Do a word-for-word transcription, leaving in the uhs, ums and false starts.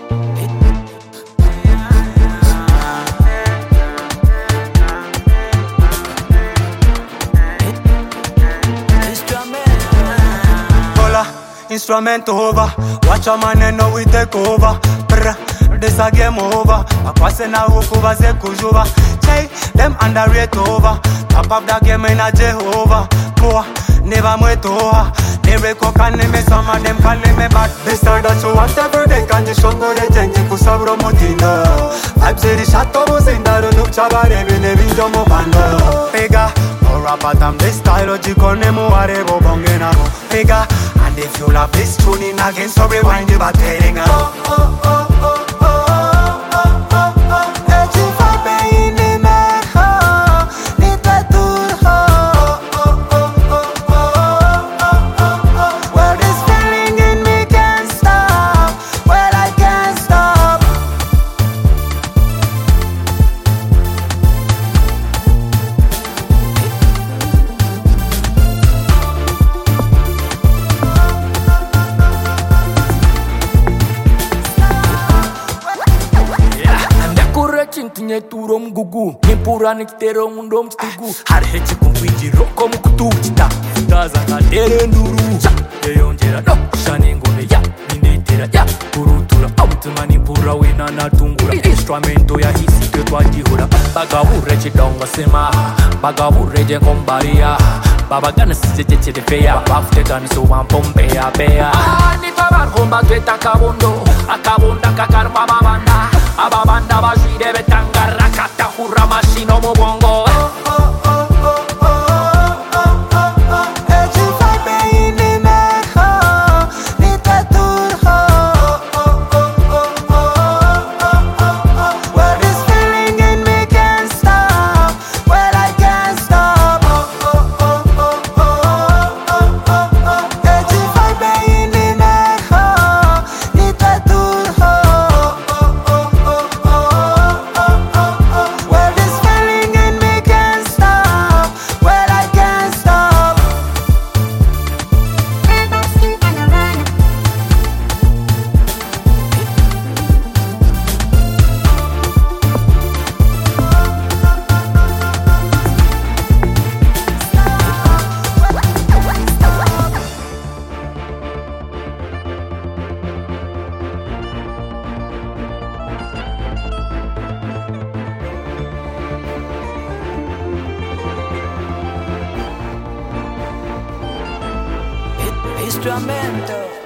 Instrument over, watch a man and now we take over. Brr, this a game over. A pass na ukuva ze kujuva. Chay, them underrate over. Top of the game in a Jehovah. Poor, never mwetoa. Never coca name, some of them call me bad. They start that you want every day. Can you show me the change? Kusabro mutina. Vibes in the shadow was in that no chabare. We never do mo bando. Pega, or rapatam this style. Jiko nemo arebo bongena. Pega. And if you love this tuning again, so rewind the battery. Oh, oh, oh, oh, oh, oh, oh, oh, oh. Et tu vas payer les mecs, oh, ni toi tout, oh, oh, oh, oh, oh, oh, oh, oh. Well, this feeling in me can't stop. Well, I can't stop. Tinha turom gugu, nimpura nikitero mundom tigu. Har hechi kumwiji roko mukutu chita. Futaza na dere nduru. Yeyonjera no shani ngone ya ninetera ya kurutura. Autuma nimpura wena na tungura. Instrumento ya hisi ke twajihura. Bagabure chidonga sema, bagabure je kombaria. Baba gana sije chede feya, bafte gana so wampombe ya beya. Ah ni baba romba tweta kabondo, akabonda kakar baba banda. Ababanda bashide betanga rakata hurra mashino mubongo. Oh, oh, oh, oh, oh, oh, oh, oh. Et tu vas payer les mecs, oh, ni toi tout, oh, oh, oh, oh, oh, oh, oh. Well, this feeling in me can't stop. Well, I can't stop. Oh, oh, oh, oh, oh, oh, oh, oh. Et tu vas payer les mecs, oh, ni toi tout, oh. Instrumento.